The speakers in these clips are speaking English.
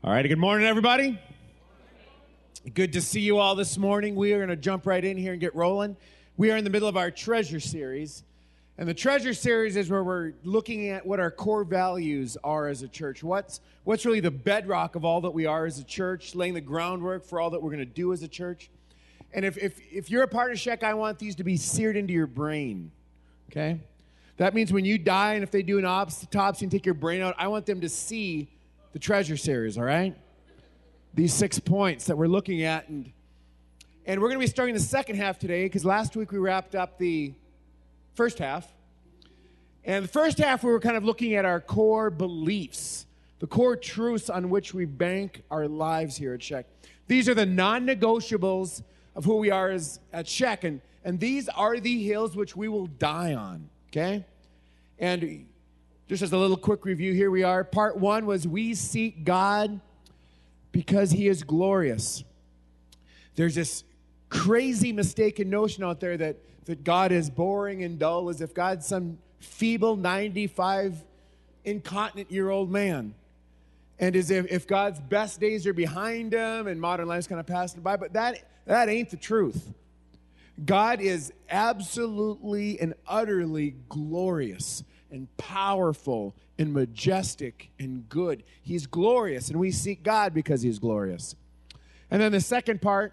All right, good morning, everybody. Good to see you all this morning. We are going to jump right in here and get rolling. We are in the middle of our treasure series. And the treasure series is where we're looking at what our core values are as a church. What's really the bedrock of all that we are as a church, laying the groundwork for all that we're going to do as a church. And if you're a part of Sheck, I want these to be seared into your brain, okay? That means when you die and if they do an autopsy and take your brain out, I want them to see the treasure series, all right? These 6 points that we're looking at. And we're going to be starting the second half today because last week we wrapped up the first half. And the first half we were kind of looking at our core beliefs, the core truths on which we bank our lives here at Sheck. These are the non-negotiables of who we are at Sheck. And these are the hills which we will die on, okay? And just as a little quick review, here we are. Part 1 was we seek God because he is glorious. There's this crazy mistaken notion out there that God is boring and dull, as if God's some feeble 95 incontinent-year-old man. And as if God's best days are behind him and modern life's kind of passing by. But that ain't the truth. God is absolutely and utterly glorious and powerful and majestic and good. He's glorious, and we seek God because he's glorious. And then the second part,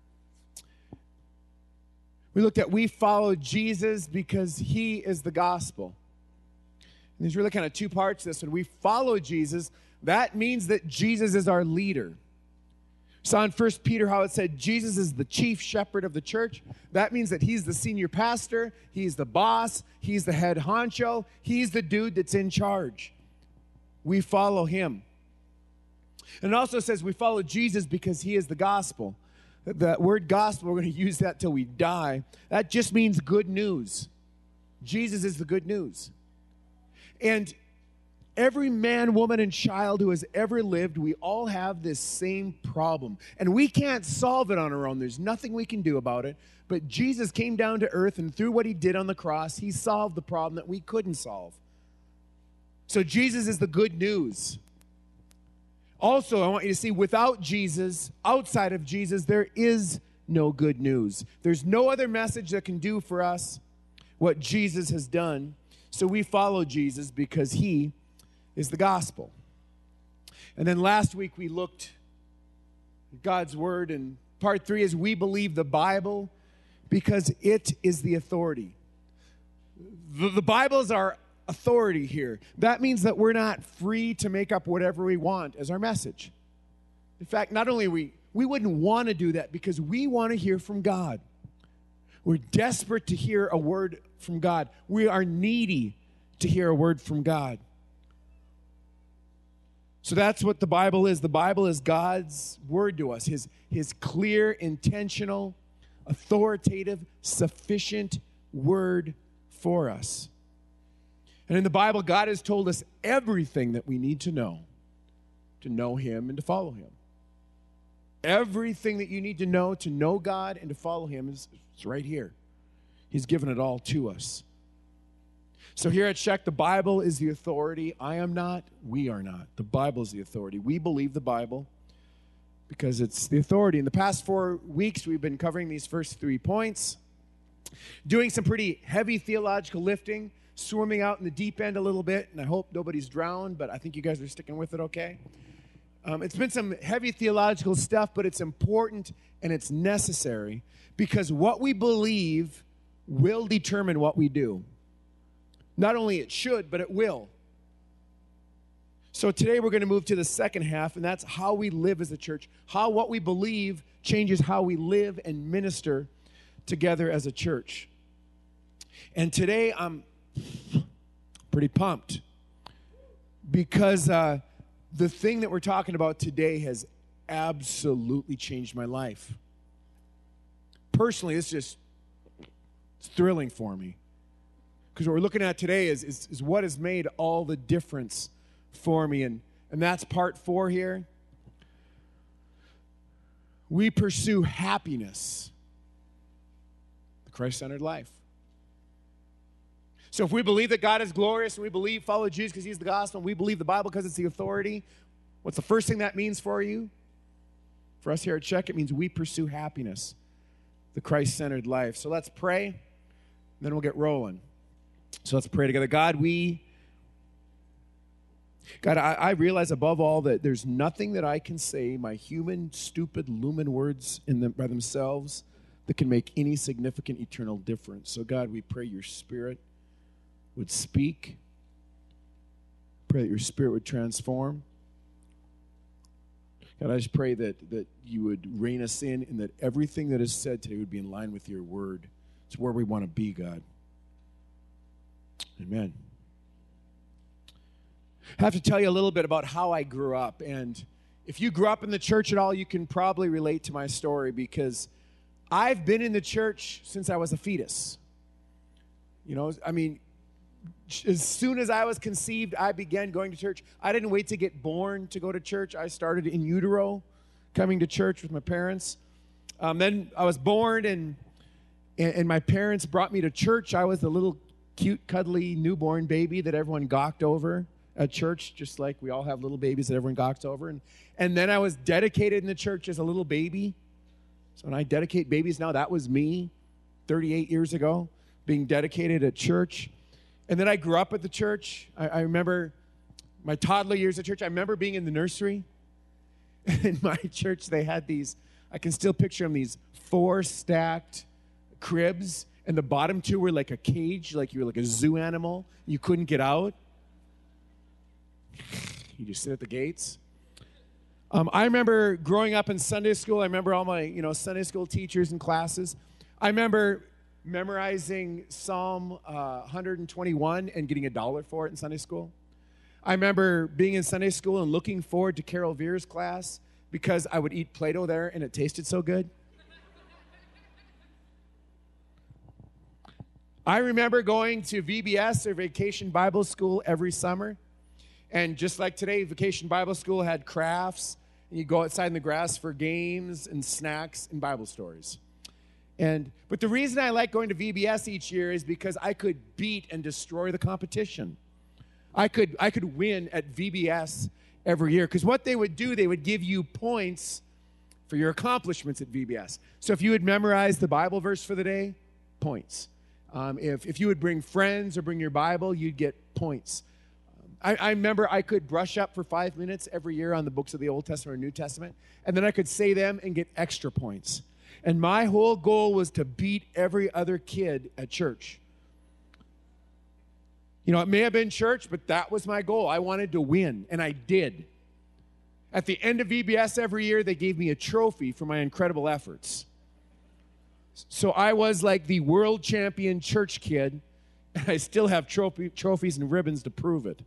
we looked at we follow Jesus because he is the gospel. And there's really kind of two parts to this. When we follow Jesus, that means that Jesus is our leader. Saw in 1 Peter how it said Jesus is the chief shepherd of the church. That means that he's the senior pastor, he's the boss, he's the head honcho, he's the dude that's in charge. We follow him. And it also says we follow Jesus because he is the gospel. The word gospel, we're going to use that till we die. That just means good news. Jesus is the good news. And every man, woman, and child who has ever lived, we all have this same problem. And we can't solve it on our own. There's nothing we can do about it. But Jesus came down to earth, and through what he did on the cross, he solved the problem that we couldn't solve. So Jesus is the good news. Also, I want you to see, without Jesus, outside of Jesus, there is no good news. There's no other message that can do for us what Jesus has done. So we follow Jesus because he is the gospel. And then last week we looked at God's word, and part 3 is we believe the Bible because it is the authority. The Bible is our authority here. That means that we're not free to make up whatever we want as our message. In fact, not only we wouldn't want to do that because we want to hear from God. We're desperate to hear a word from God. We are needy to hear a word from God. So that's what the Bible is. The Bible is God's word to us, his clear, intentional, authoritative, sufficient word for us. And in the Bible, God has told us everything that we need to know him and to follow him. Everything that you need to know God and to follow him is right here. He's given it all to us. So here at Sheck, the Bible is the authority. I am not. We are not. The Bible is the authority. We believe the Bible because it's the authority. In the past 4 weeks, we've been covering these first 3 points, doing some pretty heavy theological lifting, swimming out in the deep end a little bit, and I hope nobody's drowned, but I think you guys are sticking with it okay. It's been some heavy theological stuff, but it's important and it's necessary because what we believe will determine what we do. Not only it should, but it will. So today we're going to move to the second half, and that's how we live as a church. How what we believe changes how we live and minister together as a church. And today I'm pretty pumped because the thing that we're talking about today has absolutely changed my life. Personally, it's thrilling for me. Because what we're looking at today is what has made all the difference for me. And that's part 4 here. We pursue happiness, the Christ-centered life. So if we believe that God is glorious and we follow Jesus because he's the gospel, and we believe the Bible because it's the authority, What's the first thing that means for you? For us here at Check, it means we pursue happiness, the Christ-centered life. So let's pray, and then we'll get rolling. So let's pray together. God, I realize above all that there's nothing that I can say, my human, stupid, lumen words by themselves, that can make any significant eternal difference. So God, we pray your Spirit would speak. Pray that your Spirit would transform. God, I just pray that you would rein us in and that everything that is said today would be in line with your word. It's where we want to be, God. Amen. I have to tell you a little bit about how I grew up. And if you grew up in the church at all, you can probably relate to my story because I've been in the church since I was a fetus. You know, I mean, as soon as I was conceived, I began going to church. I didn't wait to get born to go to church. I started in utero, coming to church with my parents. Then I was born, and my parents brought me to church. I was the little cute, cuddly newborn baby that everyone gawked over at church, just like we all have little babies that everyone gawks over. And then I was dedicated in the church as a little baby. So when I dedicate babies now, that was me 38 years ago, being dedicated at church. And then I grew up at the church. I remember my toddler years at church. I remember being in the nursery. In my church, they had these, I can still picture them, these 4 stacked cribs. And the bottom 2 were like a cage, like you were like a zoo animal. You couldn't get out. You just sit at the gates. I remember growing up in Sunday school. I remember all my, Sunday school teachers and classes. I remember memorizing Psalm 121 and getting $1 for it in Sunday school. I remember being in Sunday school and looking forward to Carol Veer's class because I would eat Play-Doh there and it tasted so good. I remember going to VBS, or Vacation Bible School, every summer. And just like today, Vacation Bible School had crafts, and you go outside in the grass for games and snacks and Bible stories. But the reason I like going to VBS each year is because I could beat and destroy the competition. I could win at VBS every year, because what they would do, they would give you points for your accomplishments at VBS. So if you would memorize the Bible verse for the day, points. If you would bring friends or bring your Bible, you'd get points. I remember I could brush up for 5 minutes every year on the books of the Old Testament or New Testament, and then I could say them and get extra points. And my whole goal was to beat every other kid at church. It may have been church, but that was my goal. I wanted to win, and I did. At the end of VBS every year, they gave me a trophy for my incredible efforts. So I was like the world champion church kid, and I still have trophies and ribbons to prove it.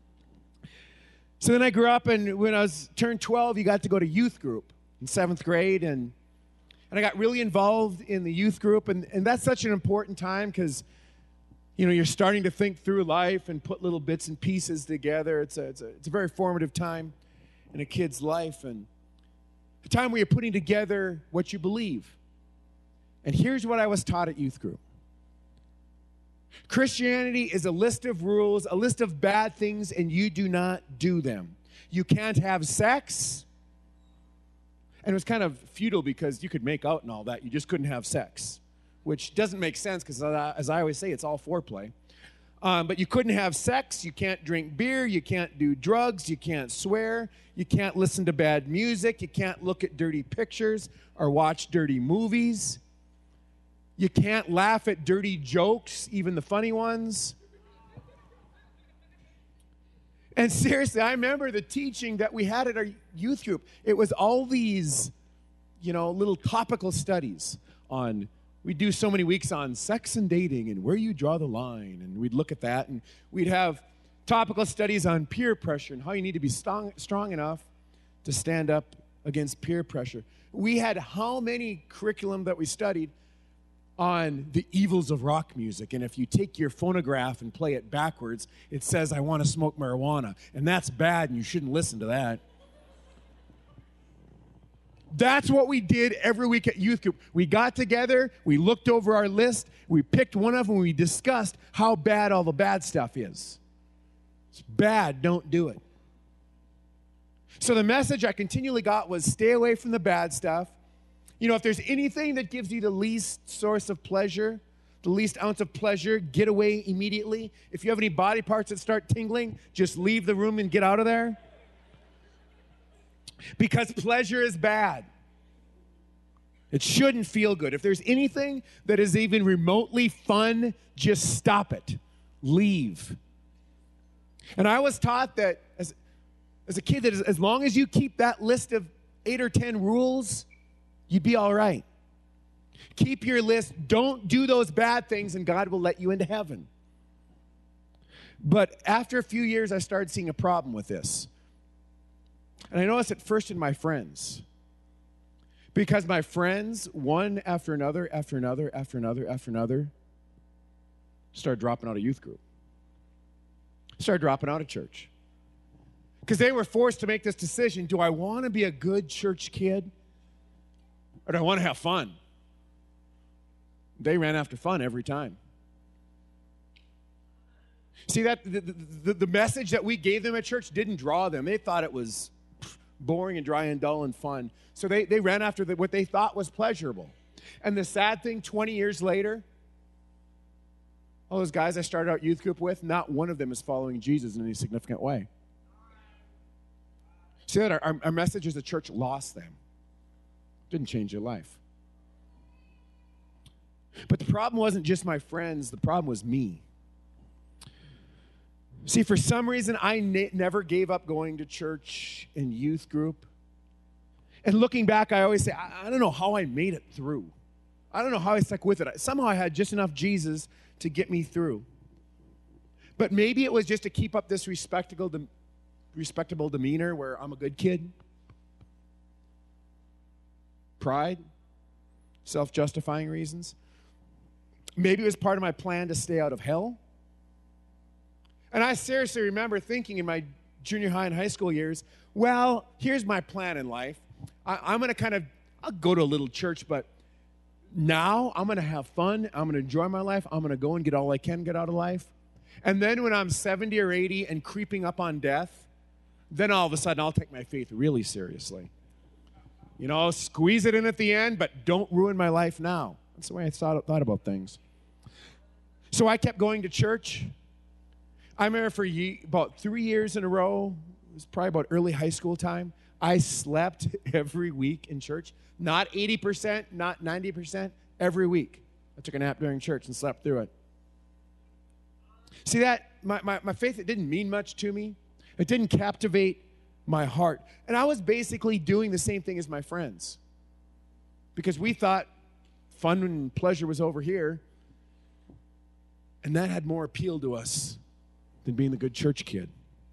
So then I grew up, and when I turned 12, you got to go to youth group in 7th grade, and I got really involved in the youth group, and that's such an important time because, you're starting to think through life and put little bits and pieces together. It's a very formative time in a kid's life, and a time where you're putting together what you believe. And here's what I was taught at youth group. Christianity is a list of rules, a list of bad things, and you do not do them. You can't have sex. And it was kind of futile because you could make out and all that. You just couldn't have sex, which doesn't make sense because, as I always say, it's all foreplay. But you couldn't have sex. You can't drink beer. You can't do drugs. You can't swear. You can't listen to bad music. You can't look at dirty pictures or watch dirty movies. You can't laugh at dirty jokes, even the funny ones. And seriously, I remember the teaching that we had at our youth group. It was all these, little topical studies on, we do so many weeks on sex and dating and where you draw the line. And we'd look at that, and we'd have topical studies on peer pressure and how you need to be strong enough to stand up against peer pressure. We had how many curriculum that we studied on the evils of rock music. And if you take your phonograph and play it backwards, it says, I want to smoke marijuana. And that's bad, and you shouldn't listen to that. That's what we did every week at youth group. We got together, we looked over our list, we picked one of them, and we discussed how bad all the bad stuff is. It's bad, don't do it. So the message I continually got was stay away from the bad stuff. You know, if there's anything that gives you the least source of pleasure, the least ounce of pleasure, get away immediately. If you have any body parts that start tingling, just leave the room and get out of there. Because pleasure is bad. It shouldn't feel good. If there's anything that is even remotely fun, just stop it. Leave. And I was taught that as a kid, that as long as you keep that list of 8 or 10 rules, you'd be all right. Keep your list. Don't do those bad things, and God will let you into heaven. But after a few years, I started seeing a problem with this. And I noticed it first in my friends. Because my friends, one after another, after another, after another, after another, started dropping out of youth group. Started dropping out of church. Because they were forced to make this decision. Do I want to be a good church kid? Or do I want to have fun? They ran after fun every time. See, that the message that we gave them at church didn't draw them. They thought it was boring and dry and dull and fun. So they ran after what they thought was pleasurable. And the sad thing, 20 years later, all those guys I started out youth group with, not one of them is following Jesus in any significant way. See that our message as a church lost them. Didn't change their life. But the problem wasn't just my friends. The problem was me. See, for some reason, I never gave up going to church and youth group. And looking back, I always say, I don't know how I made it through. I don't know how I stuck with it. Somehow I had just enough Jesus to get me through. But maybe it was just to keep up this respectable demeanor where I'm a good kid. Pride, self-justifying reasons. Maybe it was part of my plan to stay out of hell. And I seriously remember thinking in my junior high and high school years, well, here's my plan in life. I'm going to I'll go to a little church, but now I'm going to have fun. I'm going to enjoy my life. I'm going to go and get all I can get out of life. And then when I'm 70 or 80 and creeping up on death, then all of a sudden I'll take my faith really seriously. You know, squeeze it in at the end, but don't ruin my life now. That's the way I thought about things. So I kept going to church. I remember for about 3 years in a row, it was probably about early high school time, I slept every week in church. Not 80%, not 90%, every week. I took a nap during church and slept through it. See that? My faith, it didn't mean much to me. It didn't captivate my heart. And I was basically doing the same thing as my friends. Because we thought fun and pleasure was over here. And that had more appeal to us than being the good church kid.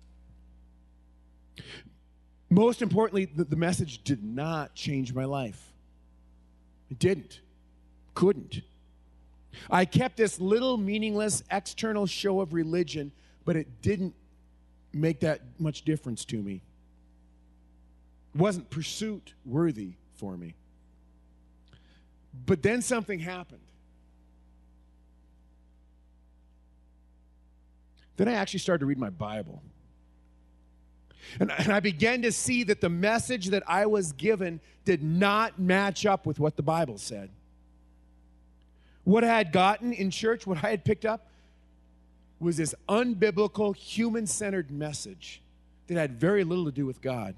Most importantly, the message did not change my life. It didn't. Couldn't. I kept this little meaningless external show of religion, but it didn't make that much difference to me. It wasn't pursuit worthy for me. But then something happened. Then I actually started to read my Bible. And I began to see that the message that I was given did not match up with what the Bible said. What I had gotten in church, what I had picked up, was this unbiblical, human-centered message that had very little to do with God.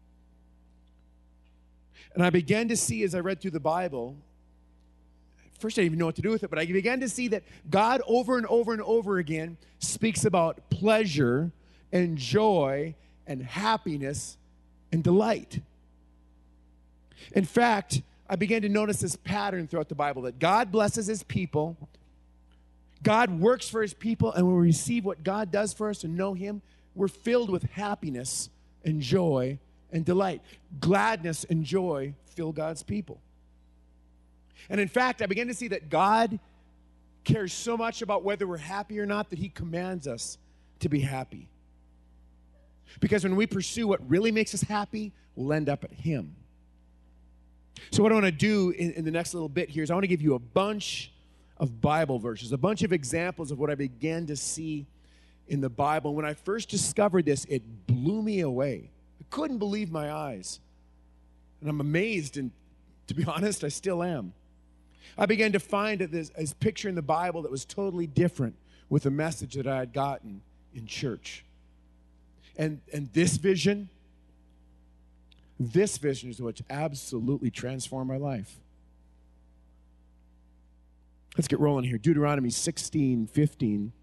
And I began to see as I read through the Bible, first I didn't even know what to do with it, but I began to see that God over and over and over again speaks about pleasure and joy and happiness and delight. In fact, I began to notice this pattern throughout the Bible that God blesses his people, God works for his people, and when we receive what God does for us and know him, we're filled with happiness and joy and delight. Gladness and joy fill God's people. And in fact, I began to see that God cares so much about whether we're happy or not that he commands us to be happy. Because when we pursue what really makes us happy, we'll end up at him. So what I want to do in the next little bit here is I want to give you a bunch of Bible verses, a bunch of examples of what I began to see in the Bible. When I first discovered this, it blew me away. It couldn't believe my eyes. And I'm amazed, and to be honest, I still am. I began to find this picture in the Bible that was totally different with the message that I had gotten in church. And this vision is what absolutely transformed my life. Let's get rolling here. Deuteronomy 16:15.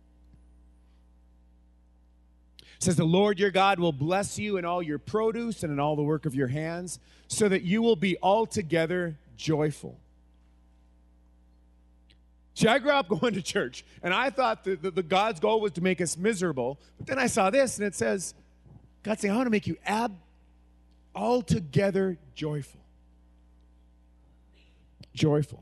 It says, the Lord your God will bless you in all your produce and in all the work of your hands, so that you will be altogether joyful. See, I grew up going to church, and I thought that the God's goal was to make us miserable. But then I saw this, and it says, God's saying, I want to make you altogether joyful. Joyful.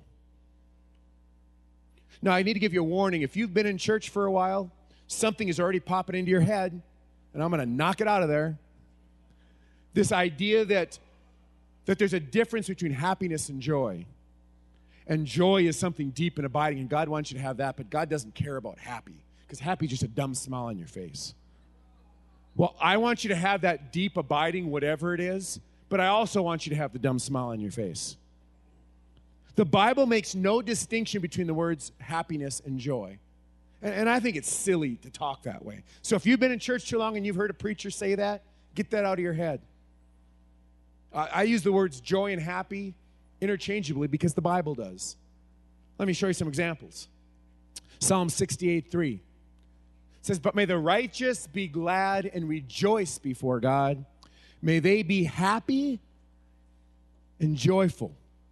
Now, I need to give you a warning. If you've been in church for a while, something is already popping into your head, and I'm going to knock it out of there. This idea that there's a difference between happiness and joy. And joy is something deep and abiding, and God wants you to have that, but God doesn't care about happy, because happy is just a dumb smile on your face. Well, I want you to have that deep abiding, whatever it is, but I also want you to have the dumb smile on your face. The Bible makes no distinction between the words happiness and joy. And I think it's silly to talk that way. So if you've been in church too long and you've heard a preacher say that, get that out of your head. I use the words joy and happy interchangeably because the Bible does. Let me show you some examples. Psalm 68:3 says, but may the righteous be glad and rejoice before God. May they be happy and joyful.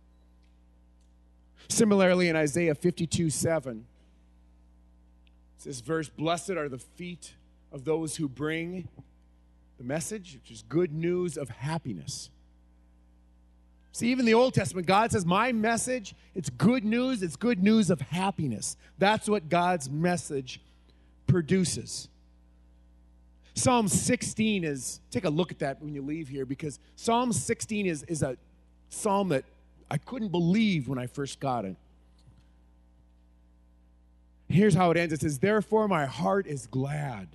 Similarly, in Isaiah 52:7, this verse, blessed are the feet of those who bring the message, which is good news of happiness. See, even in the Old Testament, God says, my message, it's good news of happiness. That's what God's message produces. Psalm 16 is, take a look at that when you leave here, because Psalm 16 is a psalm that I couldn't believe when I first got it. Here's how it ends. It says, therefore my heart is glad.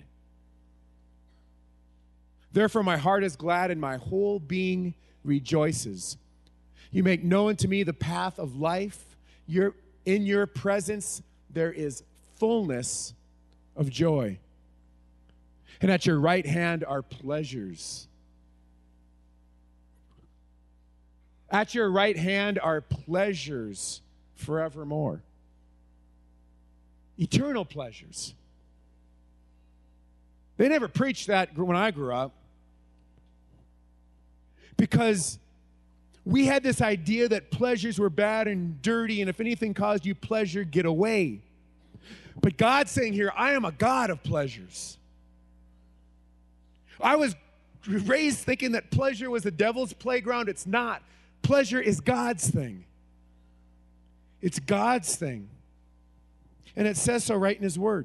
Therefore my heart is glad and my whole being rejoices. You make known to me the path of life. In your presence there is fullness of joy. And at your right hand are pleasures. At your right hand are pleasures forevermore. Eternal pleasures. They never preached that when I grew up, because we had this idea that pleasures were bad and dirty, and if anything caused you pleasure, get away. But God's saying here, I am a God of pleasures. I was raised thinking that pleasure was the devil's playground. It's not. Pleasure is God's thing. It's God's thing. And it says so right in his word.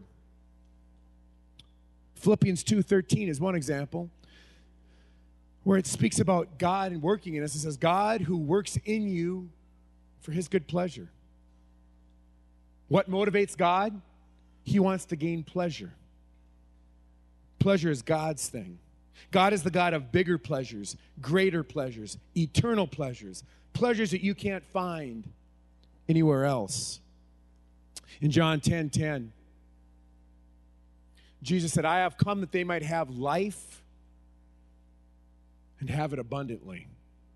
Philippians 2:13 is one example where it speaks about God and working in us. It says, God who works in you for his good pleasure. What motivates God? He wants to gain pleasure. Pleasure is God's thing. God is the God of bigger pleasures, greater pleasures, eternal pleasures, pleasures that you can't find anywhere else. In John 10:10, Jesus said, I have come that they might have life and have it abundantly.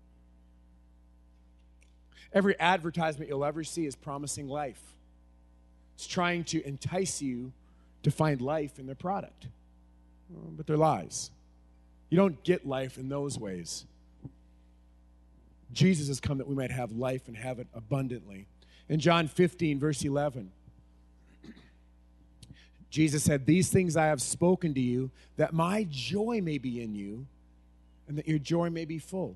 Every advertisement you'll ever see is promising life. It's trying to entice you to find life in their product. But they're lies. You don't get life in those ways. Jesus has come that we might have life and have it abundantly. In John 15, verse 11, Jesus said, these things I have spoken to you, that my joy may be in you, and that your joy may be full.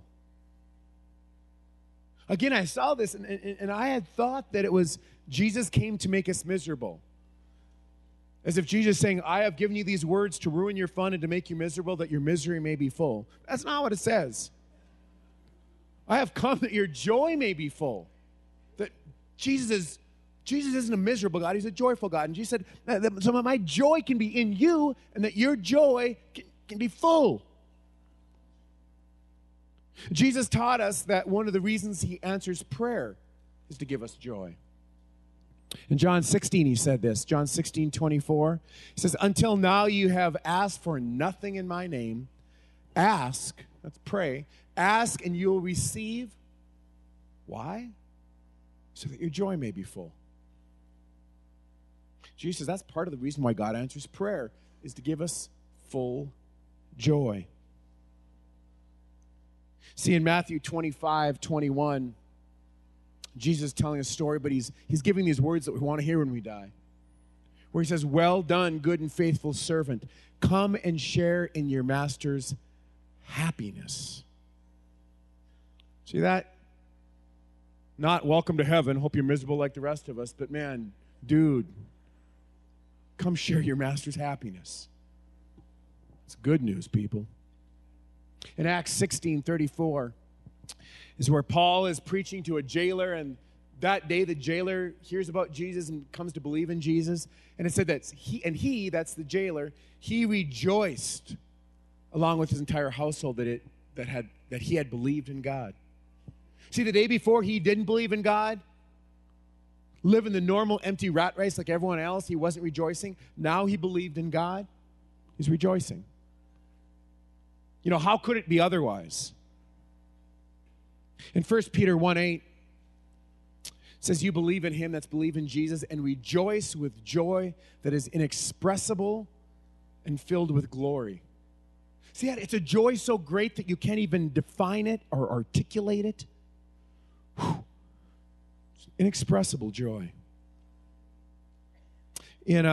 Again, I saw this, and I had thought that it was Jesus came to make us miserable. As if Jesus is saying, I have given you these words to ruin your fun and to make you miserable, that your misery may be full. That's not what it says. I have come that your joy may be full. That Jesus isn't a miserable God, he's a joyful God. And Jesus said, so my joy can be in you, and that your joy can be full. Jesus taught us that one of the reasons he answers prayer is to give us joy. In John 16, he said this, John 16:24. He says, until now you have asked for nothing in my name. Ask, let's pray, ask and you will receive. Why? So that your joy may be full. Jesus says that's part of the reason why God answers prayer, is to give us full joy. See, in Matthew 25:21, Jesus is telling a story, but he's giving these words that we want to hear when we die. Where he says, well done, good and faithful servant. Come and share in your master's happiness. See that? Not welcome to heaven, hope you're miserable like the rest of us, but man, dude, come share your master's happiness. It's good news, people. In Acts 16:34 is where Paul is preaching to a jailer, and that day the jailer hears about Jesus and comes to believe in Jesus. And it said that he, that's the jailer, he rejoiced along with his entire household that he had believed in God. See, the day before he didn't believe in God, living the normal empty rat race like everyone else, he wasn't rejoicing. Now he believed in God, he's rejoicing. You know, how could it be otherwise? In 1 Peter 1:8, it says, you believe in him, that's believe in Jesus, and rejoice with joy that is inexpressible and filled with glory. See, it's a joy so great that you can't even define it or articulate it. Whew. It's inexpressible joy. In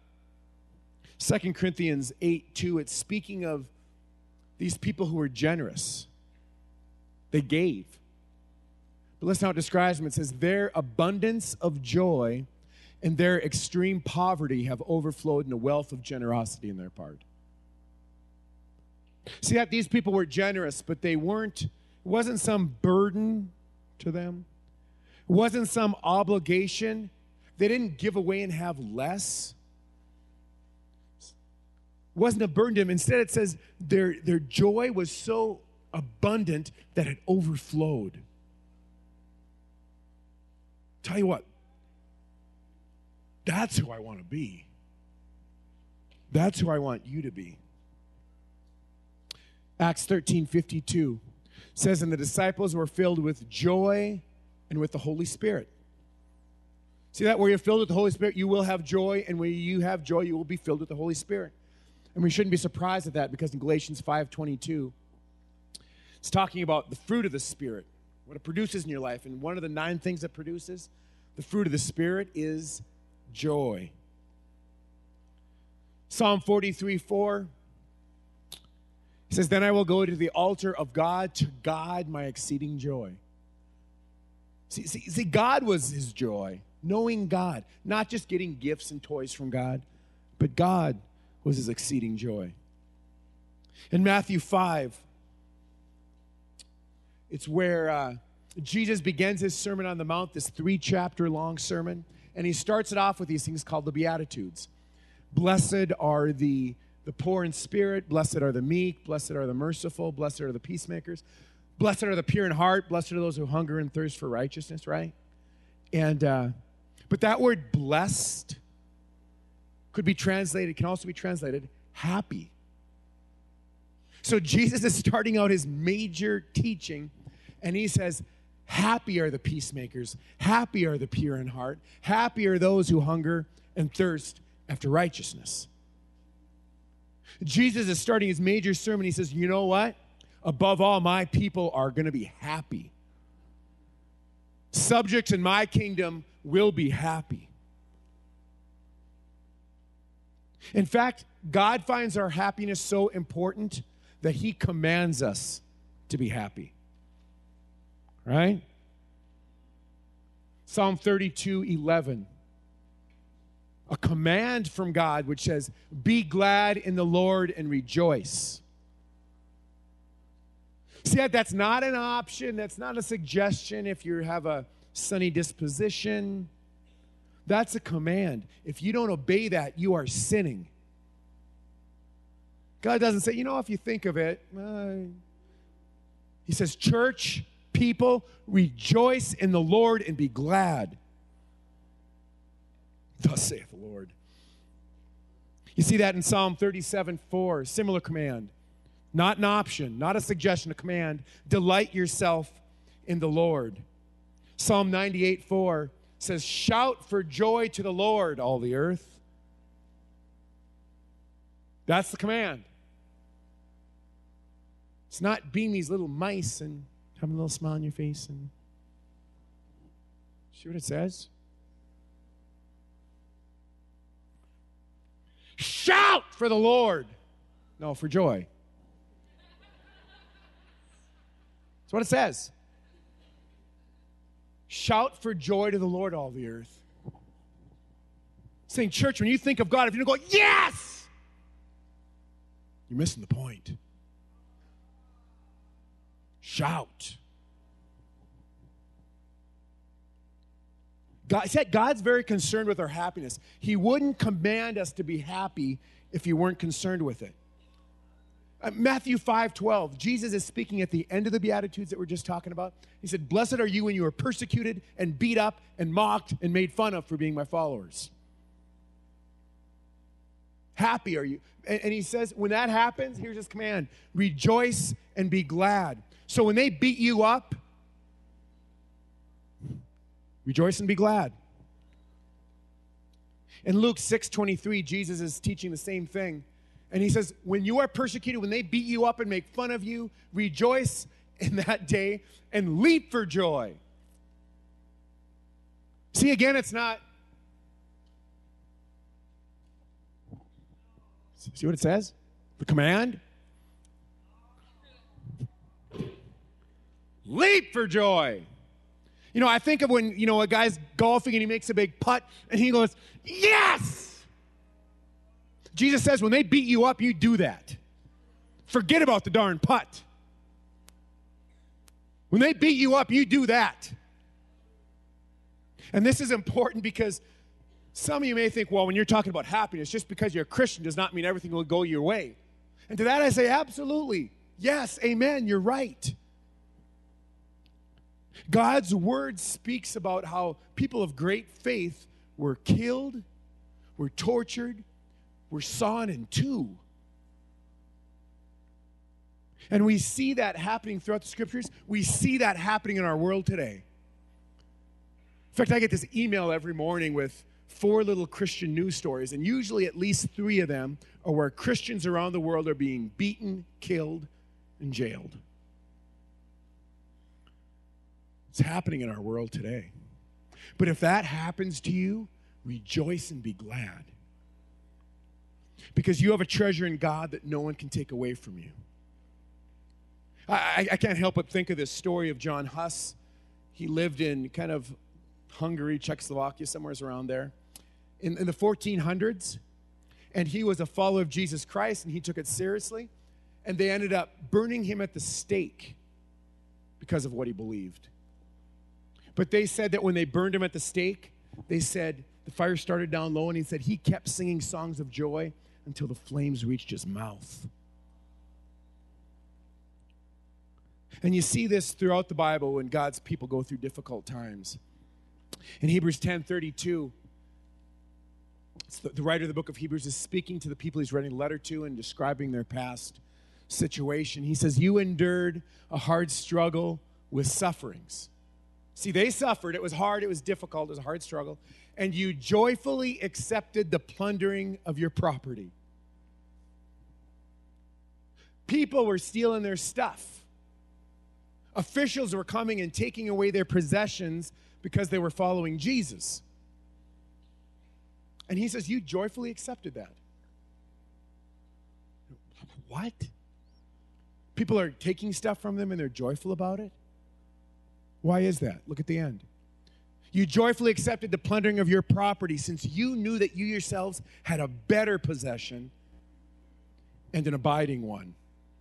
2 Corinthians 8:2, it's speaking of these people who were generous. They gave. But listen how it describes them. It says, their abundance of joy and their extreme poverty have overflowed in a wealth of generosity in their part. See that these people were generous, but it wasn't some burden to them. It wasn't some obligation. They didn't give away and have less. It wasn't a burden to them. Instead, it says their joy was so abundant that it overflowed. Tell you what, that's who I want to be. That's who I want you to be. Acts 13:52 says, and the disciples were filled with joy and with the Holy Spirit. See that? Where you're filled with the Holy Spirit, you will have joy, and where you have joy, you will be filled with the Holy Spirit. And we shouldn't be surprised at that, because in Galatians 5:22, it's talking about the fruit of the Spirit, what it produces in your life. And one of the 9 things it produces, the fruit of the Spirit, is joy. Psalm 43:4 says, then I will go to the altar of God, to God my exceeding joy. See, God was his joy, knowing God, not just getting gifts and toys from God, but God was his exceeding joy. In Matthew 5, it's where Jesus begins his Sermon on the Mount, this 3-chapter long sermon, and he starts it off with these things called the Beatitudes. Blessed are the poor in spirit, blessed are the meek, blessed are the merciful, blessed are the peacemakers, blessed are the pure in heart, blessed are those who hunger and thirst for righteousness, right? And but that word blessed can also be translated happy. So Jesus is starting out his major teaching, and he says, happy are the peacemakers, happy are the pure in heart, happy are those who hunger and thirst after righteousness. Jesus is starting his major sermon. He says, you know what? Above all, my people are going to be happy. Subjects in my kingdom will be happy. In fact, God finds our happiness so important that he commands us to be happy. Right? Psalm 32:11. A command from God which says, be glad in the Lord and rejoice. See, that's not an option. That's not a suggestion if you have a sunny disposition. That's a command. If you don't obey that, you are sinning. God doesn't say, if you think of it, He says, church, people, rejoice in the Lord and be glad. Thus saith the Lord. You see that in Psalm 37:4, similar command. Not an option, not a suggestion, a command. Delight yourself in the Lord. Psalm 98:4 says, shout for joy to the Lord, all the earth. That's the command. It's not being these little mice and having a little smile on your face. And see what it says? Shout for the Lord. No, for joy. That's what it says. Shout for joy to the Lord, all the earth. Saying, church, when you think of God, if you don't go, yes, you're missing the point. Shout. God's very concerned with our happiness. He wouldn't command us to be happy if he weren't concerned with it. Matthew 5:12, Jesus is speaking at the end of the Beatitudes that we're just talking about. He said, blessed are you when you are persecuted and beat up and mocked and made fun of for being my followers. Happy are you. And he says, when that happens, here's his command, rejoice and be glad. So when they beat you up, rejoice and be glad. In Luke 6:23, Jesus is teaching the same thing. And he says, when you are persecuted, when they beat you up and make fun of you, rejoice in that day and leap for joy. See, again, it's not. See what it says? The command? Leap for joy. You know, I think of when, a guy's golfing and he makes a big putt and he goes, yes! Jesus says when they beat you up, you do that. Forget about the darn putt. When they beat you up, you do that. And this is important because some of you may think, well, when you're talking about happiness, just because you're a Christian does not mean everything will go your way. And to that I say, absolutely. Yes, amen, you're right. God's word speaks about how people of great faith were killed, were tortured, were sawn in two. And we see that happening throughout the scriptures. We see that happening in our world today. In fact, I get this email every morning with 4 little Christian news stories, and usually at least 3 of them are where Christians around the world are being beaten, killed, and jailed. It's happening in our world today. But if that happens to you, rejoice and be glad. Because you have a treasure in God that no one can take away from you. I can't help but think of this story of John Huss. He lived in kind of Hungary, Czechoslovakia, somewhere around there, in the 1400s. And he was a follower of Jesus Christ, and he took it seriously. And they ended up burning him at the stake because of what he believed. But they said that when they burned him at the stake, they said the fire started down low, and he said he kept singing songs of joy until the flames reached his mouth. And you see this throughout the Bible when God's people go through difficult times. In Hebrews 10:32, the writer of the book of Hebrews is speaking to the people he's writing a letter to and describing their past situation. He says, you endured a hard struggle with sufferings. See, they suffered. It was hard. It was difficult. It was a hard struggle. And you joyfully accepted the plundering of your property. People were stealing their stuff. Officials were coming and taking away their possessions because they were following Jesus. And he says, you joyfully accepted that. What? People are taking stuff from them and they're joyful about it? Why is that? Look at the end. You joyfully accepted the plundering of your property since you knew that you yourselves had a better possession and an abiding one.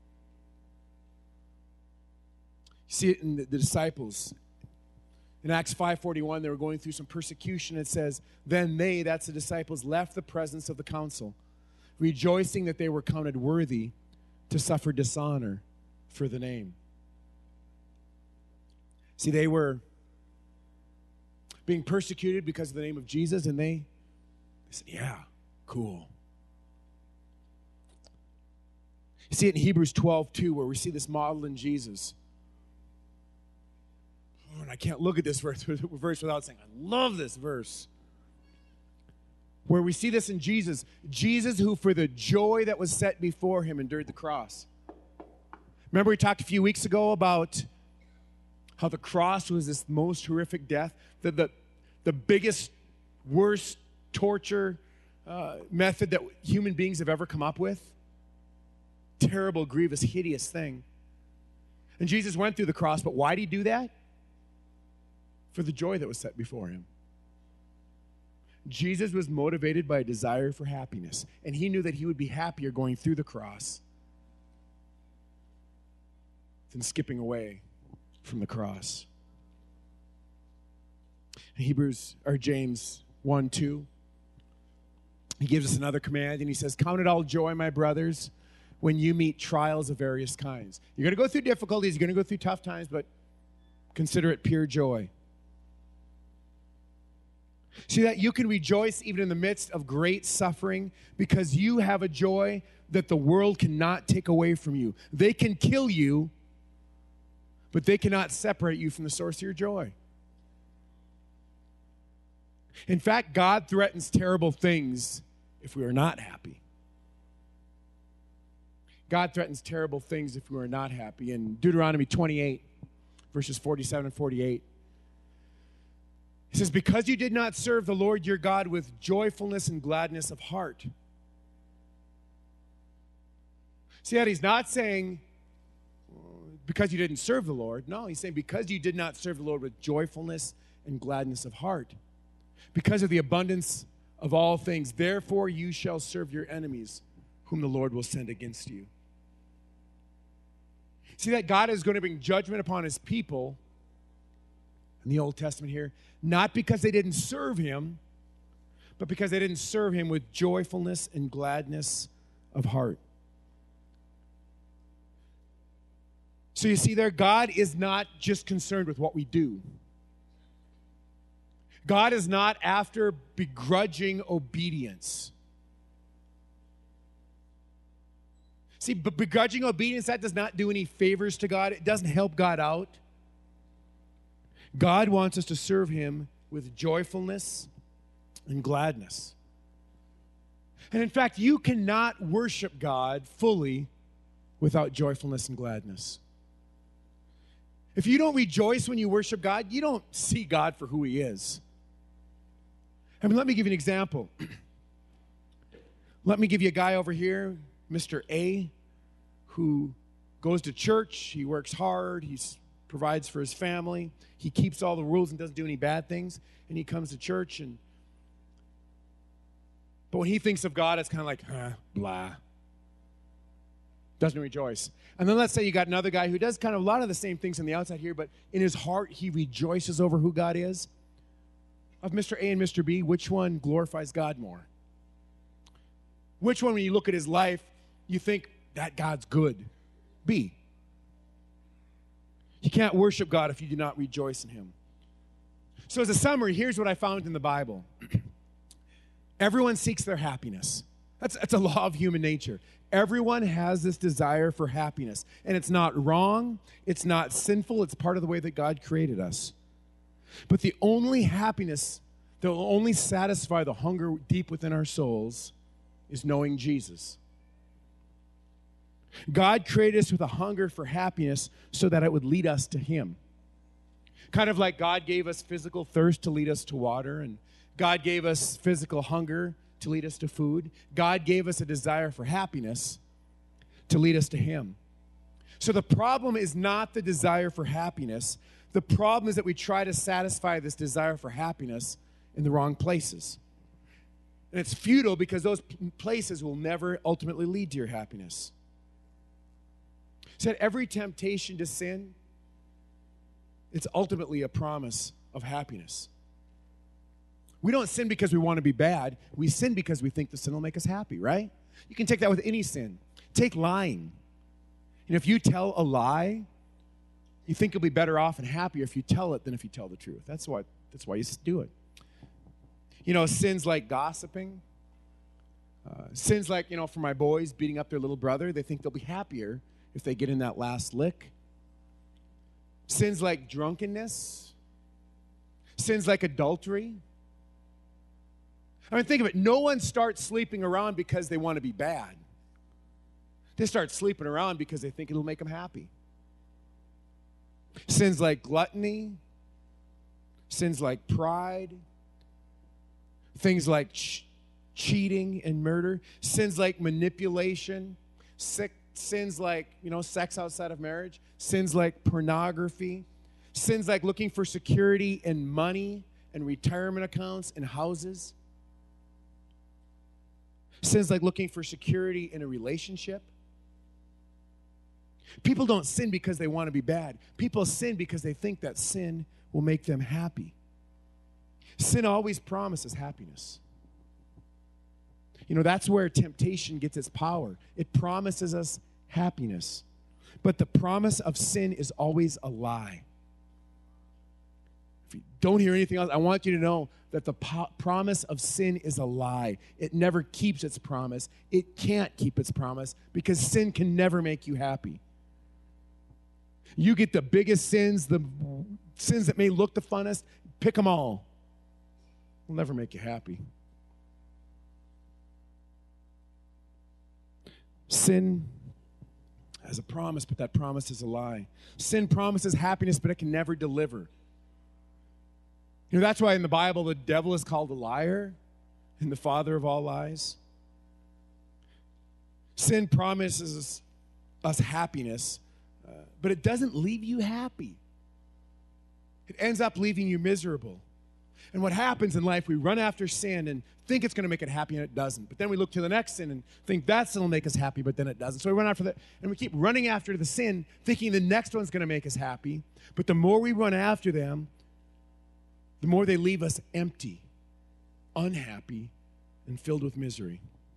You see it in the disciples. In Acts 5:41, they were going through some persecution. It says, then they, that's the disciples, left the presence of the council, rejoicing that they were counted worthy to suffer dishonor for the name. See, they were being persecuted because of the name of Jesus, and they said, yeah, cool. You see it in Hebrews 12:2, where we see this model in Jesus. Oh, and I can't look at this verse without saying, I love this verse. Where we see this in Jesus. Jesus, who for the joy that was set before him endured the cross. Remember we talked a few weeks ago about how the cross was this most horrific death, the biggest, worst torture method that human beings have ever come up with. Terrible, grievous, hideous thing. And Jesus went through the cross, but why did he do that? For the joy that was set before him. Jesus was motivated by a desire for happiness, and he knew that he would be happier going through the cross than skipping away from the cross. James 1:2, he gives us another command, and he says, count it all joy, my brothers, when you meet trials of various kinds. You're going to go through difficulties, you're going to go through tough times, but consider it pure joy. See that you can rejoice even in the midst of great suffering because you have a joy that the world cannot take away from you. They can kill you, but they cannot separate you from the source of your joy. In fact, God threatens terrible things if we are not happy. God threatens terrible things if we are not happy. In Deuteronomy 28, verses 47 and 48, he says, because you did not serve the Lord your God with joyfulness and gladness of heart. See that he's not saying because you didn't serve the Lord. No, he's saying because you did not serve the Lord with joyfulness and gladness of heart. Because of the abundance of all things, therefore you shall serve your enemies, whom the Lord will send against you. See that God is going to bring judgment upon his people in the Old Testament here, not because they didn't serve him, but because they didn't serve him with joyfulness and gladness of heart. So you see there, God is not just concerned with what we do. God is not after begrudging obedience. See, but begrudging obedience, that does not do any favors to God. It doesn't help God out. God wants us to serve him with joyfulness and gladness. And in fact, you cannot worship God fully without joyfulness and gladness. If you don't rejoice when you worship God, you don't see God for who he is. I mean, let me give you an example. Let me give you a guy over here, Mr. A, who goes to church, he works hard, he provides for his family, he keeps all the rules and doesn't do any bad things, and he comes to church, but when he thinks of God, it's kind of like, blah. Doesn't rejoice. And then let's say you got another guy who does kind of a lot of the same things on the outside here, but in his heart, he rejoices over who God is. Of Mr. A and Mr. B, which one glorifies God more? Which one, when you look at his life, you think that God's good? B. You can't worship God if you do not rejoice in him. So as a summary, here's what I found in the Bible. Everyone seeks their happiness. That's a law of human nature. Everyone has this desire for happiness. And it's not wrong. It's not sinful. It's part of the way that God created us. But the only happiness that will only satisfy the hunger deep within our souls is knowing Jesus. God created us with a hunger for happiness so that it would lead us to him. Kind of like God gave us physical thirst to lead us to water, and God gave us physical hunger to lead us to food. God gave us a desire for happiness to lead us to him. So the problem is not the desire for happiness. The problem is that we try to satisfy this desire for happiness in the wrong places. And it's futile because those places will never ultimately lead to your happiness. Said every temptation to sin, it's ultimately a promise of happiness. We don't sin because we want to be bad. We sin because we think the sin will make us happy, right? You can take that with any sin. Take lying. And if you tell a lie, You think you'll be better off and happier if you tell it than if you tell the truth. That's why you do it. You know, sins like gossiping, sins like, you know, for my boys beating up their little brother, they think they'll be happier if they get in that last lick. Sins like drunkenness, sins like adultery. I mean, think of it. No one starts sleeping around because they want to be bad. They start sleeping around because they think it'll make them happy. Sins like gluttony, sins like pride, things like cheating and murder, sins like manipulation, sins like, you know, sex outside of marriage, sins like pornography, sins like looking for security in money and retirement accounts and houses, sins like looking for security in a relationship. People don't sin because they want to be bad. People sin because they think that sin will make them happy. Sin always promises happiness. You know, that's where temptation gets its power. It promises us happiness. But the promise of sin is always a lie. If you don't hear anything else, I want you to know that the promise of sin is a lie. It never keeps its promise. It can't keep its promise because sin can never make you happy. You get the biggest sins, the sins that may look the funnest, pick them all. It'll never make you happy. Sin has a promise, but that promise is a lie. Sin promises happiness, but it can never deliver. You know, that's why in the Bible the devil is called a liar and the father of all lies. Sin promises us happiness, but it doesn't leave you happy. It ends up leaving you miserable. And what happens in life, we run after sin and think it's going to make it happy, and it doesn't. But then we look to the next sin and think that sin will make us happy, but then it doesn't. So we run after that, and we keep running after the sin, thinking the next one's going to make us happy. But the more we run after them, the more they leave us empty, unhappy, and filled with misery.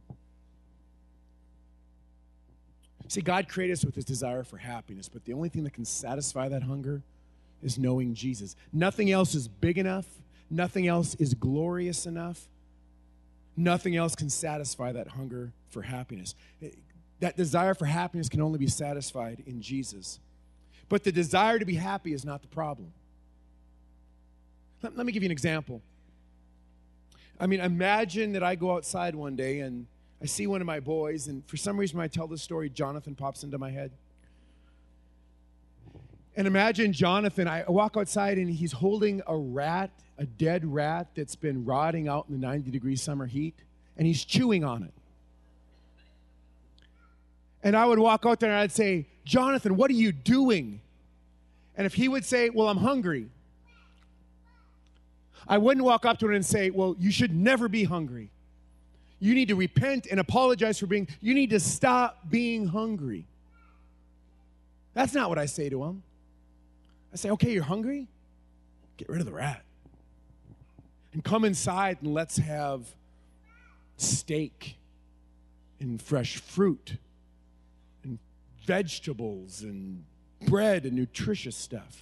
See, God created us with this desire for happiness, but the only thing that can satisfy that hunger is knowing Jesus. Nothing else is big enough. Nothing else is glorious enough. Nothing else can satisfy that hunger for happiness. That desire for happiness can only be satisfied in Jesus. But the desire to be happy is not the problem. Let me give you an example. I mean, imagine that I go outside one day and I see one of my boys, and for some reason when I tell this story, Jonathan pops into my head. And imagine Jonathan, I walk outside and he's holding a rat, a dead rat that's been rotting out in the 90-degree summer heat, and he's chewing on it. And I would walk out there and I'd say, Jonathan, what are you doing? And if he would say, well, I'm hungry, I wouldn't walk up to him and say, well, you should never be hungry. You need to repent and apologize for you need to stop being hungry. That's not what I say to him. I say, okay, you're hungry? Get rid of the rat. And come inside and let's have steak and fresh fruit and vegetables and bread and nutritious stuff.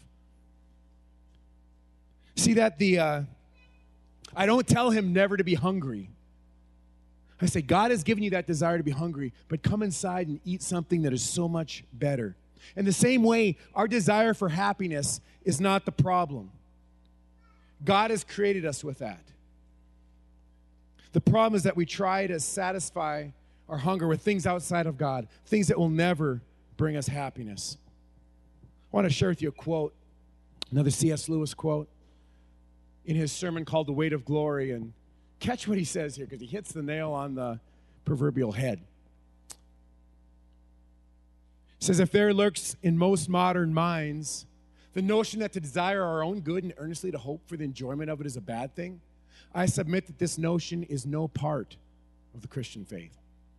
See that I don't tell him never to be hungry. I say, God has given you that desire to be hungry, but come inside and eat something that is so much better. In the same way, our desire for happiness is not the problem. God has created us with that. The problem is that we try to satisfy our hunger with things outside of God, things that will never bring us happiness. I want to share with you a quote, another C.S. Lewis quote, in his sermon called The Weight of Glory, and catch what he says here because he hits the nail on the proverbial head. He says, if there lurks in most modern minds the notion that to desire our own good and earnestly to hope for the enjoyment of it is a bad thing, I submit that this notion is no part of the Christian faith.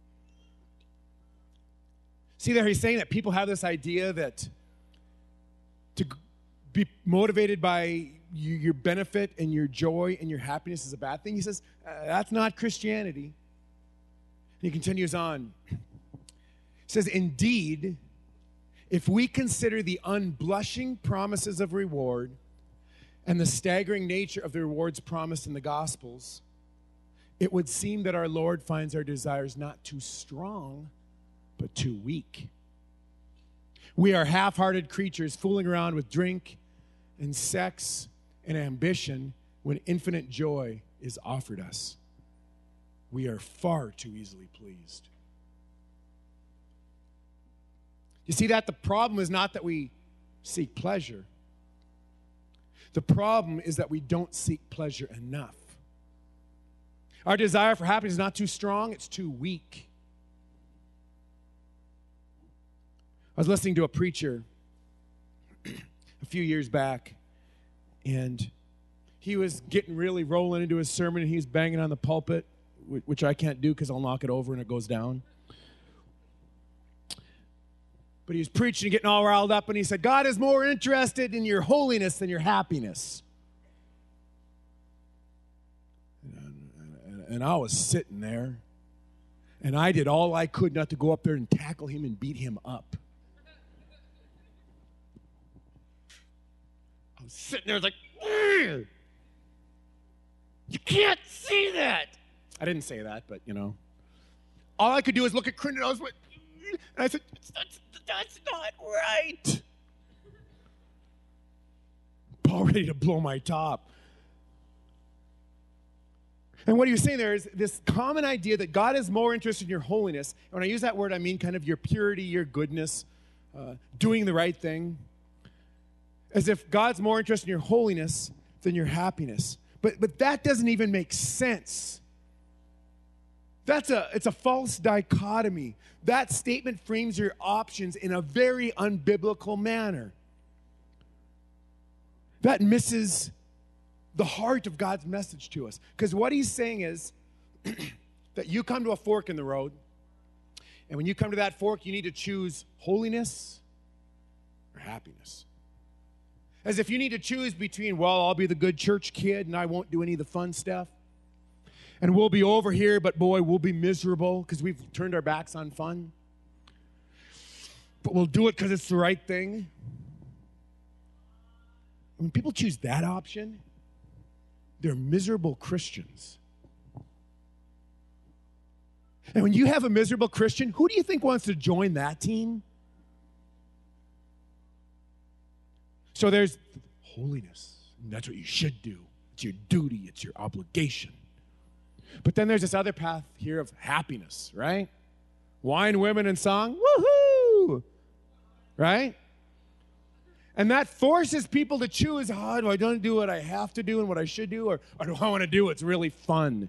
See there, he's saying that people have this idea that to be motivated by your benefit and your joy and your happiness is a bad thing. He says, that's not Christianity. And he continues on. He says, indeed, If we consider the unblushing promises of reward and the staggering nature of the rewards promised in the Gospels, it would seem that our Lord finds our desires not too strong, but too weak. We are half-hearted creatures fooling around with drink and sex and ambition when infinite joy is offered us. We are far too easily pleased. You see that the problem is not that we seek pleasure. The problem is that we don't seek pleasure enough. Our desire for happiness is not too strong, it's too weak. I was listening to a preacher a few years back, and he was getting really rolling into his sermon, and he was banging on the pulpit, which I can't do because I'll knock it over and it goes down. But he was preaching and getting all riled up, and he said, God is more interested in your holiness than your happiness. And I was sitting there, and I did all I could not to go up there and tackle him and beat him up. I was sitting there, I was like, ugh! You can't see that. I didn't say that, but, all I could do is look at Crinton, and I said, that's not right. Paul ready to blow my top. And what he was saying there is this common idea that God is more interested in your holiness. And when I use that word, I mean kind of your purity, your goodness, doing the right thing. As if God's more interested in your holiness than your happiness. But that doesn't even make sense. It's a false dichotomy. That statement frames your options in a very unbiblical manner. That misses the heart of God's message to us. Because what he's saying is that you come to a fork in the road, and when you come to that fork, you need to choose holiness or happiness. As if you need to choose between, well, I'll be the good church kid and I won't do any of the fun stuff. And we'll be over here, but boy, we'll be miserable because we've turned our backs on fun. But we'll do it because it's the right thing. When people choose that option, they're miserable Christians. And when you have a miserable Christian, who do you think wants to join that team? So there's holiness. And that's what you should do. It's your duty. It's your obligation. But then there's this other path here of happiness, right? Wine, women, and song. Woohoo! Right? And that forces people to choose, do I don't do what I have to do and what I should do, or do I want to do what's really fun?